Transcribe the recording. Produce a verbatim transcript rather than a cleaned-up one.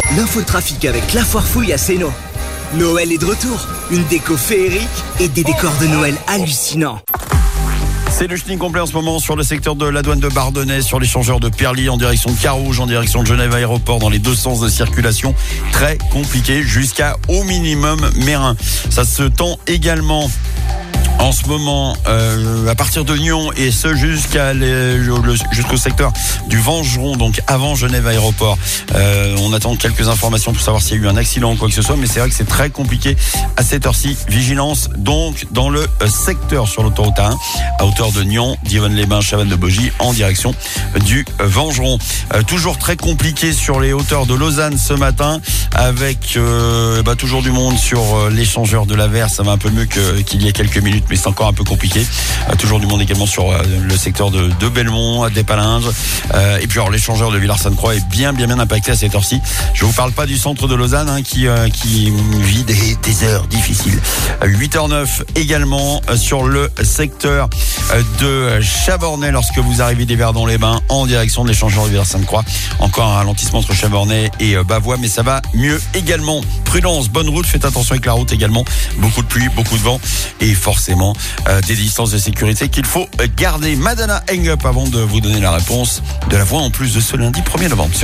L'info trafic avec la foire fouille à Sénaux. Noël est de retour. Une déco féerique et des décors de Noël hallucinants. C'est le chenille complet en ce moment sur le secteur de la douane de Bardonnay, sur l'échangeur de Perly en direction de Carouge, en direction de Genève Aéroport, dans les deux sens de circulation. Très compliqué jusqu'à au minimum Mérin. Ça se tend également en ce moment euh, à partir de Nyon et ce jusqu'à les, le, jusqu'au secteur du Vengeron, donc avant Genève Aéroport. Euh, on attend quelques informations pour savoir s'il y a eu un accident ou quoi que ce soit, mais c'est vrai que c'est très compliqué à cette heure-ci. Vigilance donc dans le secteur sur l'autoroute A un à hauteur de Nyon, Divonne-les-Bains, Chavannes-de-Bogie en direction du Vengeron. Euh, toujours très compliqué sur les hauteurs de Lausanne ce matin avec euh, bah, toujours du monde sur euh, l'échangeur de la Verre. Ça va un peu mieux que, qu'il y a quelques minutes, mais c'est encore un peu compliqué. Euh, toujours du monde également sur euh, le secteur de, de Belmont, à Despalinges. Euh, et puis alors l'échangeur de Villars-Sainte-Croix est bien bien bien impacté à cette heure-ci. Je vous parle pas du centre de Lausanne hein, qui euh, qui vit des, des heures difficiles. Euh, huit heures neuf également euh, sur le secteur euh, de Chabornay lorsque vous arrivez des Verdons-les-Bains en direction de l'échangeur de Villars-Sainte-Croix. Encore un ralentissement entre Chabornay et euh, Bavois, mais ça va mieux également. Prudence, bonne route, faites attention avec la route également. Beaucoup de pluie, beaucoup de vent et forcément euh, des distances de sécurité qu'il faut garder. Madonna Hang Up avant de vous donner la réponse de la voix en plus de ce lundi premier novembre.